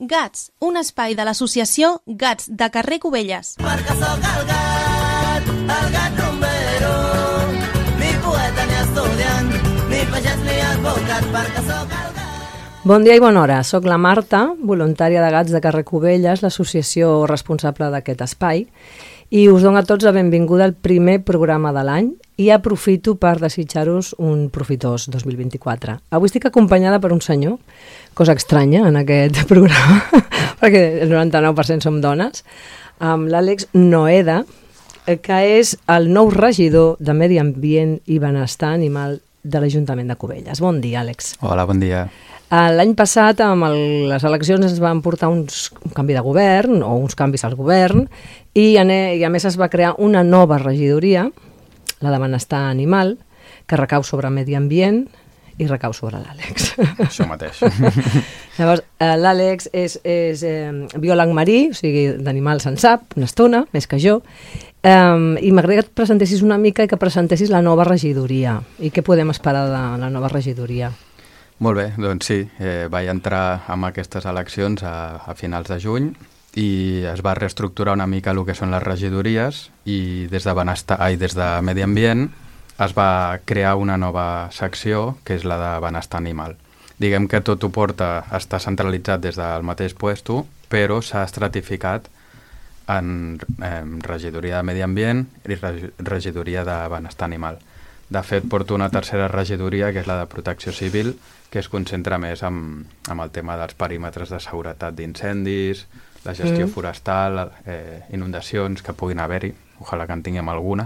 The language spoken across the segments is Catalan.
Gats, un espai de l'associació Gats de carrer Cubelles. Perquè sóc el gat rumbero, ni poeta ni estudiant, ni pagès ni advocat, perquè sóc el gat. Bon dia i bona hora, soc la Marta, voluntària de Gats de carrer Cubelles, l'associació responsable d'aquest espai, i us dono a tots la benvinguda al primer programa de l'any i aprofito per desitjar-vos un profitós 2024. Avui estic acompanyada per un senyor, cosa estranya en aquest programa, perquè el 99% som dones, amb l'Àlex Noeda, que és el nou regidor de Medi Ambient i Benestar Animal de l'Ajuntament de Cubelles. Bon dia, Àlex. Hola, bon dia. L'any passat, amb les eleccions, es van portar un canvi de govern, o uns canvis al govern, i a més es va crear una nova regidoria, la de Benestar Animal, que recau sobre Medi Ambient i recau sobre l'Àlex. Això mateix. Llavors, l'Àlex és biòleg marí, o sigui, d'animals en sap, una estona, més que jo, i m'agradaria que et presentessis una mica i que presentessis la nova regidoria. I què podem esperar de la nova regidoria? Molt bé, doncs sí, vaig entrar amb aquestes eleccions a finals de juny i es va reestructurar una mica el que són les regidories i des de Medi Ambient es va crear una nova secció que és la de Benestar Animal. Diguem que tot ho porta, està centralitzat des del mateix puesto, però s'ha estratificat en regidoria de Medi Ambient i regidoria de Benestar Animal. De fet, porto una tercera regidoria, que és la de Protecció Civil, que es concentra més en el tema dels perímetres de seguretat d'incendis, la gestió forestal, inundacions que puguin haver-hi, ojalà que en tinguem alguna.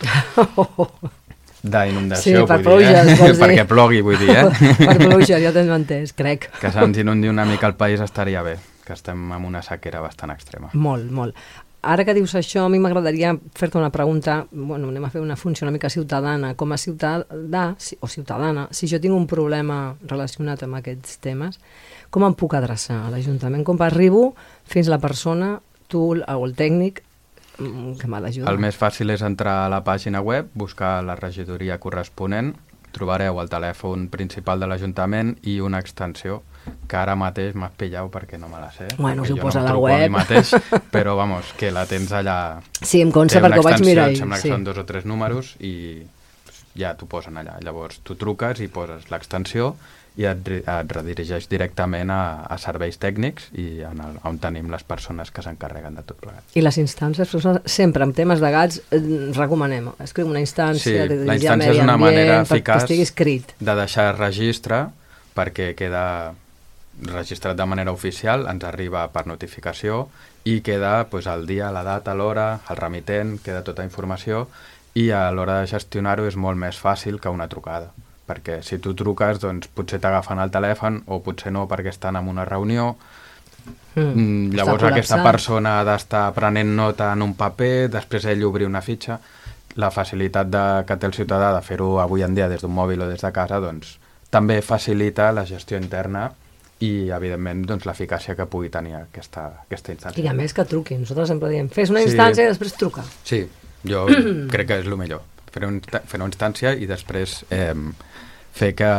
D'inundació, sí, per vull pluges, dir, perquè plogui, vull dir, Per pluja, jo t'he entès, crec. Que se'ns inundi una mica el país estaria bé, que estem en una sequera bastant extrema. Molt, molt. Ara que dius això, a mi m'agradaria fer-te una pregunta, bueno, anem a fer una funció una mica ciutadana. Com a ciutadà o ciutadana, si jo tinc un problema relacionat amb aquests temes, com em puc adreçar a l'Ajuntament? Com arribo fins a la persona, tu o el tècnic, que m'ha d'ajudar? El més fàcil és entrar a la pàgina web, buscar la regidoria corresponent, trobareu el telèfon principal de l'Ajuntament i una extensió, que ara mateix m'has pillat perquè no me la sé. Bueno, si ho jo posa no a la truco web. a mi mateix, però vamos, que la tens allà. Sí, em consta perquè ho vaig mirar. Em sembla que són 2 o 3 números i ja t'ho posen allà. Llavors tu truques i poses l'extensió i et redirigeix directament a serveis tècnics i on tenim les persones que s'encarreguen de tot plegat. I les instàncies, sempre en temes de gats, recomanem escriure una instància, sí, la instància és una manera eficaç de deixar registre perquè queda registrat de manera oficial, ens arriba per notificació i queda el dia, la data, l'hora, el remitent, queda tota informació i a l'hora de gestionar-ho és molt més fàcil que una trucada, perquè si tu truques doncs potser t'agafen el telèfon o potser no perquè estan en una reunió. Llavors aquesta persona ha d'estar prenent nota en un paper, després ell obrir una fitxa. La facilitat que té el ciutadà de fer-ho avui en dia des d'un mòbil o des de casa doncs també facilita la gestió interna i, evidentment, doncs, l'eficàcia que pugui tenir aquesta instància. I a més que truqui, nosaltres sempre diem, fes una instància i després truca. Sí, jo crec que és el millor, fer una instància i després fer que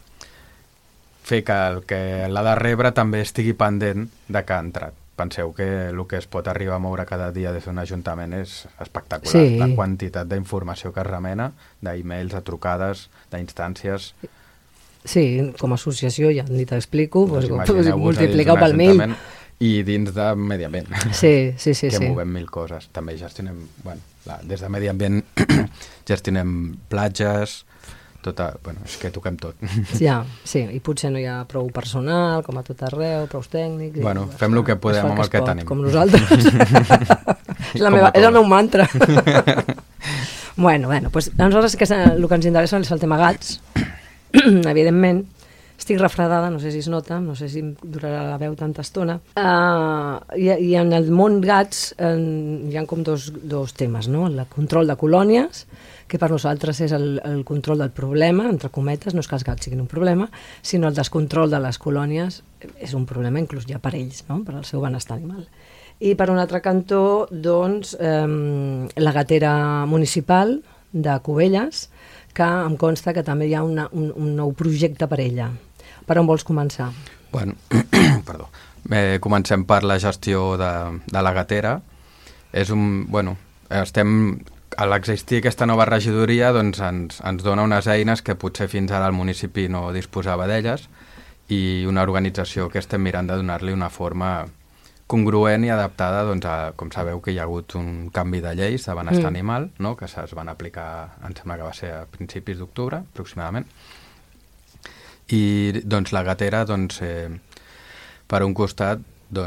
el que l'ha de rebre també estigui pendent de que ha entrat. Penseu que el que es pot arribar a moure cada dia des d'un ajuntament és espectacular. Sí. La quantitat d'informació que es remena, d'e-mails, de trucades, d'instàncies. Sí, com a associació, ja ni t'explico, multipliqueu pel 1000. I dins de Medi Ambient. Sí. Que movem 1000 coses. També gestionem, des de Medi Ambient gestionem platges, és que toquem tot. Ja, sí, i potser no hi ha prou personal, com a tot arreu, prou tècnics. Fem el que podem amb el que tenim. Com nosaltres. És el meu mantra. Bueno, pues a nosaltres el que ens interessa és el tema gats. Evidentment, estic refredada, no sé si es nota, no sé si em durarà la veu tanta estona. I en el món gats hi ha com dos temes, no? El control de colònies, que per nosaltres és el control del problema, entre cometes, no és que els gats siguin un problema, sinó el descontrol de les colònies és un problema inclús ja per ells, no? Per al seu benestar animal. I per un altre cantó, doncs, la gatera municipal de Cubelles, que em consta que també hi ha un nou projecte per ella. Per on vols començar? Bueno, perdó. Comencem per la gestió de la gatera. A l'existir aquesta nova regidoria doncs ens dona unes eines que potser fins ara el municipi no disposava d'elles i una organització que estem mirant de donar-li una forma congruent i adaptada doncs, com sabeu que hi ha hagut un canvi de lleis de benestar animal, no? Que es van aplicar, em sembla que va ser a principis d'octubre aproximadament, i doncs la gatera per un costat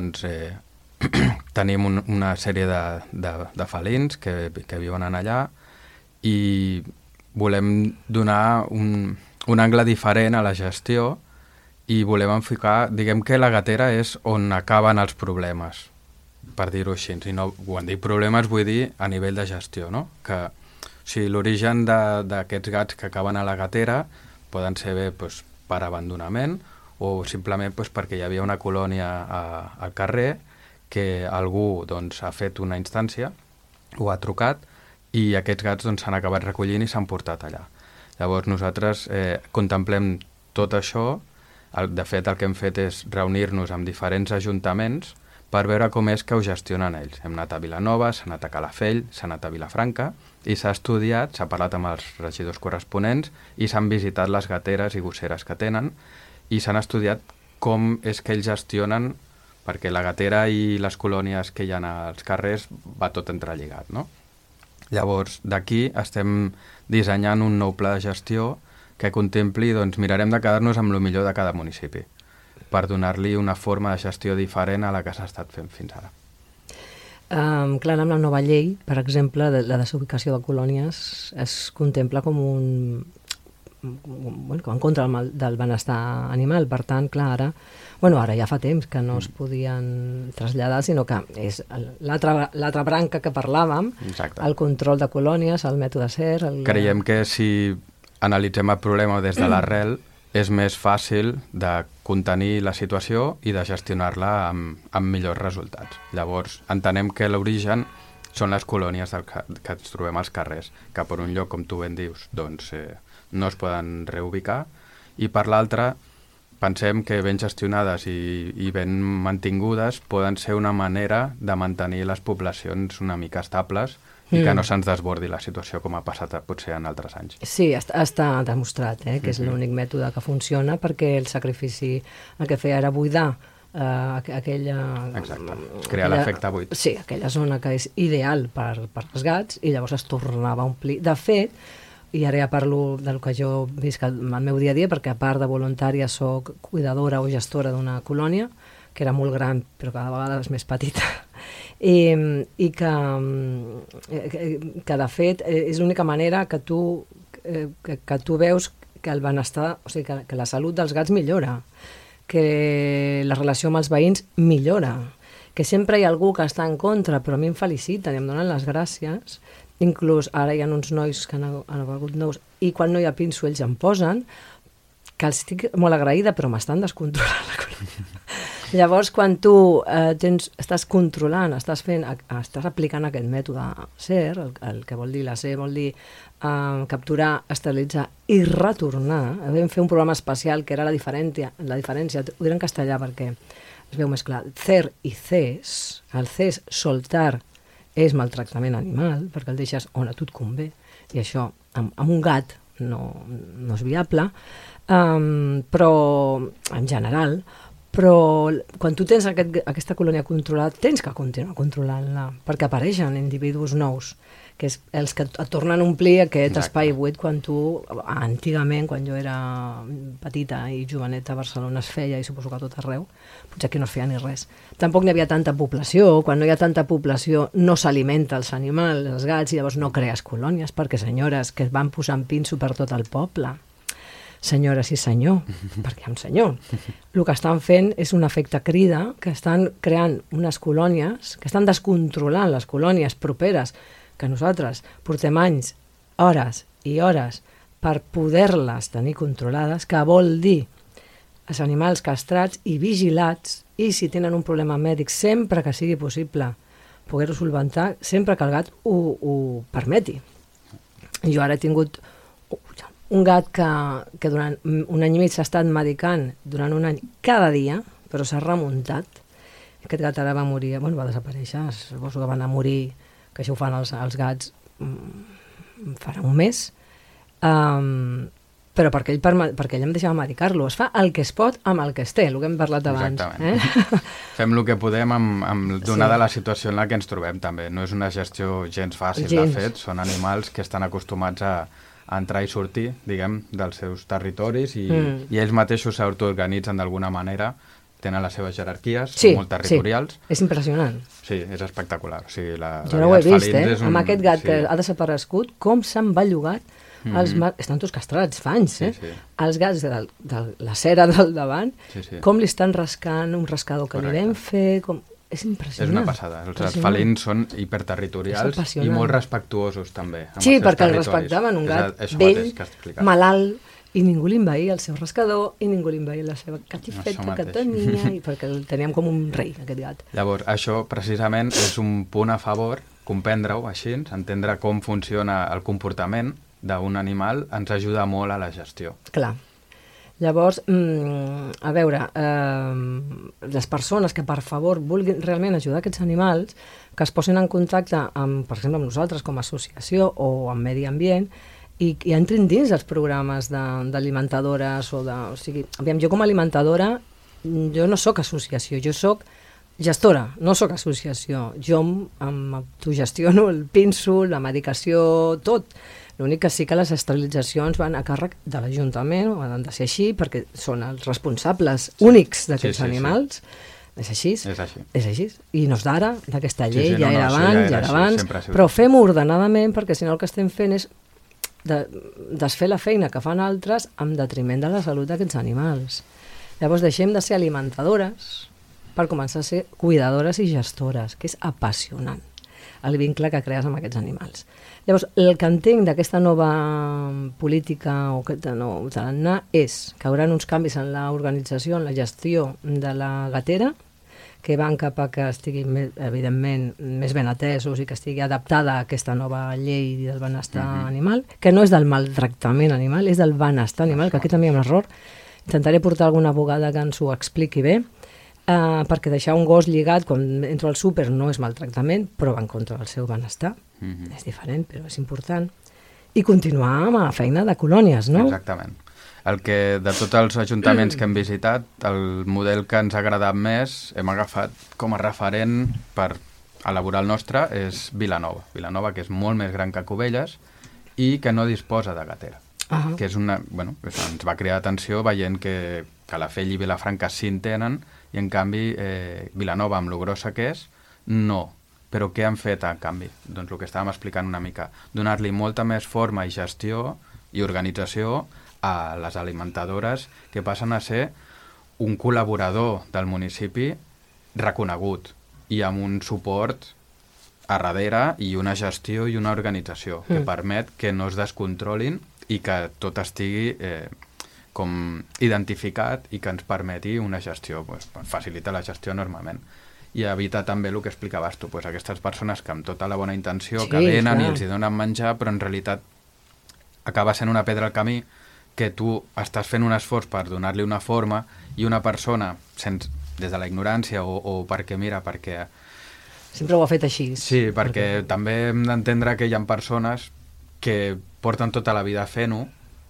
tenim una sèrie de felins que viuen allà i volem donar un angle diferent a la gestió i volem enfocar, diguem que la gatera és on acaben els problemes, per dir-ho així. I no, quan dic problemes vull dir a nivell de gestió, no? Que l'origen d'aquests gats que acaben a la gatera poden ser bé per abandonament o simplement perquè hi havia una colònia al carrer que algú ha fet una instància o ha trucat i aquests gats s'han acabat recollint i s'han portat allà. Llavors nosaltres contemplem tot això. De fet, el que hem fet és reunir-nos amb diferents ajuntaments per veure com és que ho gestionen ells. Hem anat a Vilanova, s'ha anat a Calafell, s'ha anat a Vilafranca i s'ha estudiat, s'ha parlat amb els regidors corresponents i s'han visitat les gateres i gosseres que tenen i s'han estudiat com és que ells gestionen, perquè la gatera i les colònies que hi ha als carrers va tot entrelligat, no? Llavors, d'aquí estem dissenyant un nou pla de gestió que contempli, mirarem de quedar-nos amb el millor de cada municipi per donar-li una forma de gestió diferent a la que s'ha estat fent fins ara. Clar, amb la nova llei, per exemple, la desubicació de colònies es contempla com en contra del benestar animal. Per tant, clar, ara ja fa temps que no es podien traslladar, sinó que és l'altra branca que parlàvem, exacte, el control de colònies, el mètode SER... Creiem que si analitzem el problema des de l'arrel, és més fàcil de contenir la situació i de gestionar-la amb millors resultats. Llavors, entenem que l'origen són les colònies que ens trobem als carrers, que per un lloc, com tu ben dius, no es poden reubicar, i per l'altre, pensem que ben gestionades i ben mantingudes poden ser una manera de mantenir les poblacions una mica estables i que no se'ns desbordi la situació com ha passat potser en altres anys. Sí, està demostrat que és l'únic mètode que funciona, perquè el sacrifici el que feia era buidar aquella... Exacte, crear l'efecte buit. Sí, aquella zona que és ideal per els gats i llavors es tornava a omplir. De fet, i ara ja parlo del que jo visc al meu dia a dia, perquè a part de voluntària soc cuidadora o gestora d'una colònia, que era molt gran però cada vegada és més petita, i que de fet és l'única manera que tu veus que el benestar, o sigui, que la salut dels gats millora, que la relació amb els veïns millora, que sempre hi ha algú que està en contra, però a mi em feliciten i em donen les gràcies. Inclús ara hi ha uns nois que han aparegut nous i quan no hi ha pinso ells em posen, que els estic molt agraïda, però m'estan descontrolant la colònia. Llavors, quan tu estàs controlant, estàs aplicant aquest mètode SER, el que vol dir la SER, vol dir capturar, esterilitzar i retornar. Vam fer un programa especial que era la diferència, ho diré en castellà perquè es veu més clar, CER i CES. El CES, soltar, és maltractament animal, perquè el deixes on a tu et convé, i això amb un gat no és viable, però en general, però quan tu tens aquesta colònia controlada tens que continuar controlant-la, perquè apareixen individus nous, que és els que et tornen a omplir aquest espai buit quan tu, antigament, quan jo era petita i joveneta, a Barcelona es feia, i suposo que a tot arreu, potser aquí no es feia ni res. Tampoc n'hi havia tanta població, quan no hi ha tanta població no s'alimenta els animals, els gats, i llavors no crees colònies, perquè senyores que van posant pinso per tot el poble, senyores i senyor, perquè hi ha un senyor. El que estan fent és un efecte crida, que estan creant unes colònies, que estan descontrolant les colònies properes, que nosaltres portem anys, hores i hores per poder-les tenir controlades, que vol dir els animals castrats i vigilats, i si tenen un problema mèdic, sempre que sigui possible poder-ho solventar, sempre que el gat ho permeti. Jo ara he tingut un gat que durant un any i mig s'ha estat medicant durant un any cada dia, però s'ha remuntat, Aquest gat ara va morir, bueno, va desaparèixer, suposo que van a morir, que això ho fan els gats farà un mes, però perquè ell em deixava medicar-lo. Es fa el que es pot amb el que es té, el que hem parlat abans. Exactament. Fem el que podem donada la situació en la que ens trobem, també. No és una gestió gens fàcil, de fet. Són animals que estan acostumats a entrar i sortir, diguem, dels seus territoris i ells mateixos s'autoorganitzen d'alguna manera, tenen les seves jerarquies, són molt territorials. Sí, és impressionant. Sí, és espectacular. O sigui, jo no ho he vist, amb aquest gat que ha desaparegut, com s'han bellugat. Estan tots castrats, fa anys, Els gats de la cera del davant, com li estan rascant un rascador que li vam fer, és impressionant. És una passada. Els felins són hiperterritorials i molt respectuosos, també. Sí, perquè el respectaven, un gat vell, malalt, i ningú li envaïa el seu rascador, i ningú li envaïa la seva catifeta que tenia, i perquè el teníem com un rei, aquest gat. Llavors, això precisament és un punt a favor, comprendre-ho així, entendre com funciona el comportament d'un animal, ens ajuda molt a la gestió. Clar. Llavors, a veure, les persones que per favor vulguin realment ajudar aquests animals, que es posin en contacte amb, per exemple, amb nosaltres com a associació o amb Medi Ambient, i entrin dins els programes d'alimentadores o sigui, aviam, jo com a alimentadora, jo no sóc associació, jo sóc gestora, no sóc associació. Jo m'autogestiono el pinso, la medicació, tot. L'únic que sí que les esterilitzacions van a càrrec de l'Ajuntament, o han de ser així, perquè són els responsables únics d'aquests animals. És així? És així. I no és d'ara, d'aquesta llei, ja era abans, però fem-ho ordenadament, perquè si no el que estem fent és desfer la feina que fan altres en detriment de la salut d'aquests animals. Llavors deixem de ser alimentadores per començar a ser cuidadores i gestores, que és apassionant el vincle que crees amb aquests animals. Llavors, el que entenc d'aquesta nova política o aquest nou tarannà és que hi haurà uns canvis en l'organització, en la gestió de la gatera, que van cap a que estiguin, evidentment, més ben atesos i que estigui adaptada a aquesta nova llei del benestar animal, que no és del maltractament animal, és del benestar animal, que aquí també hi ha un error. Intentaré portar alguna abogada que ens ho expliqui bé, perquè deixar un gos lligat quan entro al súper no és maltractament, però va en contra del seu benestar. És diferent, però és important. I continuar amb la feina de colònies, no? Exactament. El que de tots els ajuntaments que hem visitat, el model que ens ha agradat més, hem agafat com a referent per elaborar el nostre, és Vilanova. Vilanova, que és molt més gran que Cubelles i que no disposa de gatera. Que és una... Bueno, ens va cridar atenció veient que Calafell i Vilafranca sí en tenen i, en canvi, Vilanova, amb lo grossa que és, no. Però què han fet, a canvi? Doncs el que estàvem explicant una mica. Donar-li molta més forma i gestió i organització a les alimentadores, que passen a ser un col·laborador del municipi reconegut i amb un suport a darrere i una gestió i una organització que permet que no es descontrolin i que tot estigui com identificat i que ens permeti una gestió, facilita la gestió enormement. I evita també el que explicaves tu, aquestes persones que amb tota la bona intenció que venen i els hi donen menjar, però en realitat acaba sent una pedra al camí, que tu estàs fent un esforç per donar-li una forma i una persona, des de la ignorància o perquè, perquè... Sempre ho ha fet així. Sí, perquè també hem d'entendre que hi ha persones que porten tota la vida fent-ho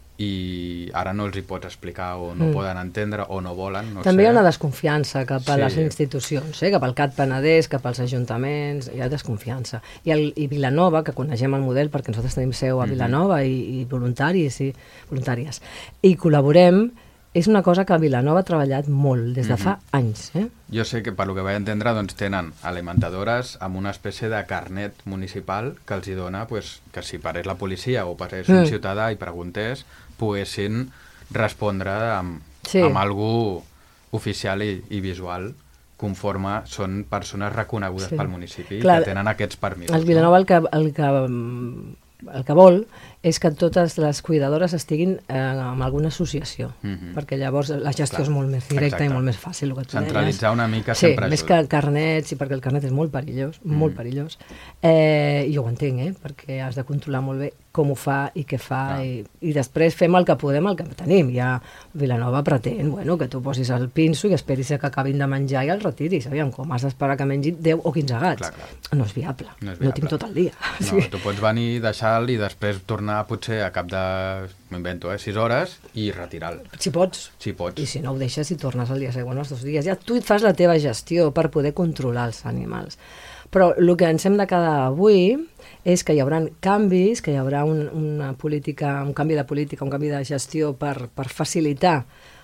i ara no els hi pots explicar o no poden entendre o no volen. També hi ha una desconfiança cap a les institucions, cap al CAT Penedès, cap als ajuntaments, hi ha desconfiança. I Vilanova, que coneixem el model perquè nosaltres tenim seu a Vilanova i voluntaris i voluntàries, i col·laborem, és una cosa que a Vilanova ha treballat molt, des de fa anys. Jo sé que, per lo que vaig entendre, doncs tenen alimentadores amb una espècie de carnet municipal que els hi dona, que si parés la policia o parés un ciutadà i preguntés, poguessin respondre amb algú oficial i visual, conforme són persones reconegudes pel municipi i que tenen aquests permisos. El Vilanova el que vol és que totes les cuidadores estiguin en alguna associació, perquè llavors la gestió és molt més directa i molt més fàcil, el que tu deies. Centralitzar una mica sempre ajuda. Sí, més que carnets, perquè el carnet és molt perillós, molt perillós. I ho entenc, perquè has de controlar molt bé com ho fa i què fa, i després fem el que podem, el que tenim. Ja Vilanova pretén, que tu posis el pinso i esperis que acabin de menjar i el retiris. Aviam, com has d'esperar que mengi 10 o 15 gats? No és viable. No tinc tot el dia. No, tu pots venir, deixar-lo i després tornar potser a cap de, m'invento, 6 hores i retirar-lo. Si pots. Si pots. I si no ho deixes i tornes al dia següent els 2 dies. Ja tu et fas la teva gestió per poder controlar els animals. Però el que ens hem de quedar avui és que hi haurà canvis, que hi haurà una política, un canvi de política, un canvi de gestió per facilitar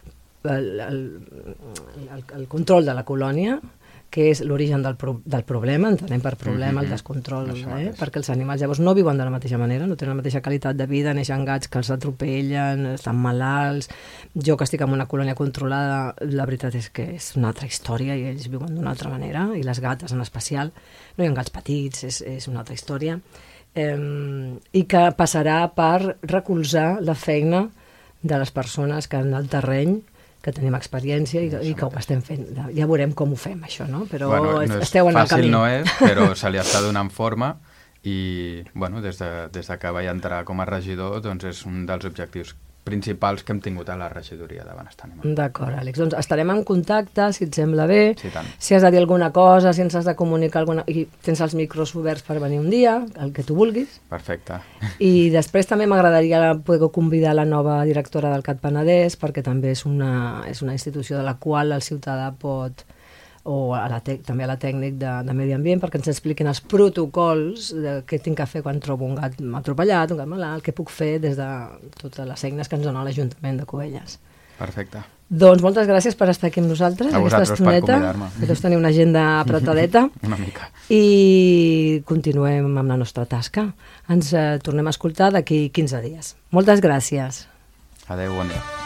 el control de la colònia, que és l'origen del problema, entenem per problema el descontrol, perquè els animals llavors no viuen de la mateixa manera, no tenen la mateixa qualitat de vida, neixen gats que els atropellen, estan malalts. Jo que estic en una colònia controlada, la veritat és que és una altra història i ells viuen d'una altra manera, i les gates en especial. No hi ha gats petits, és una altra història. I que passarà per recolzar la feina de les persones que en el terreny que tenim experiència i que ho estem fent. Ja veurem com ho fem, això, no? Però esteu en el camí. Fàcil no és, però se li està donant forma i, des de que vaig entrar com a regidor, doncs és un dels objectius principals que hem tingut a la regidoria de Benestar Animal. D'acord, Àlex. Doncs estarem en contacte, si et sembla bé. Sí, tant. Si has de dir alguna cosa, si ens has de comunicar alguna... I tens els micros oberts per venir un dia, el que tu vulguis. Perfecte. I després també m'agradaria poder convidar la nova directora del CAT Penedès, perquè també és una institució de la qual el ciutadà pot... o també a la tècnic de Medi Ambient, perquè ens expliquin els protocols de què tinc que fer quan trobo un gat atropellat, un gat malalt, què puc fer des de totes les eines que ens dona l'Ajuntament de Cubelles. Perfecte. Doncs moltes gràcies per estar aquí amb nosaltres. A vosaltres per convidar-me. Deus tenir una agenda apretadeta. Una mica. I continuem amb la nostra tasca. Ens tornem a escoltar d'aquí 15 dies. Moltes gràcies. Adéu, bon dia.